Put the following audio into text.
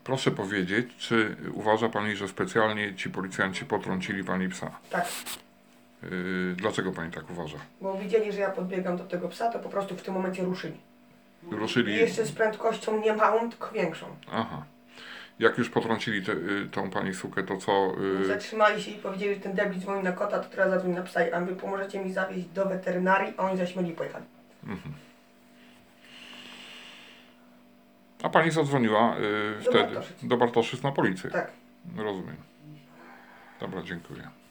Proszę powiedzieć, czy uważa Pani, że specjalnie ci policjanci potrącili Pani psa? Tak, Dlaczego Pani tak uważa? bo widzieli, że ja podbiegam do tego psa, to po prostu w tym momencie ruszyli. I Ruszyli... jeszcze z prędkością nie małą, tylko większą. Aha. Jak już potrącili tą Pani sukę, to co... Zatrzymali się i powiedzieli, że ten debil dzwoni na kota, to teraz zadzwoni na psa. A wy pomożecie mi zawieźć do weterynarii, a oni zaś mieli pojechali. A Pani zadzwoniła wtedy Bartoszyc. do Bartoszyc na policję? Tak. Rozumiem. Dobra, dziękuję.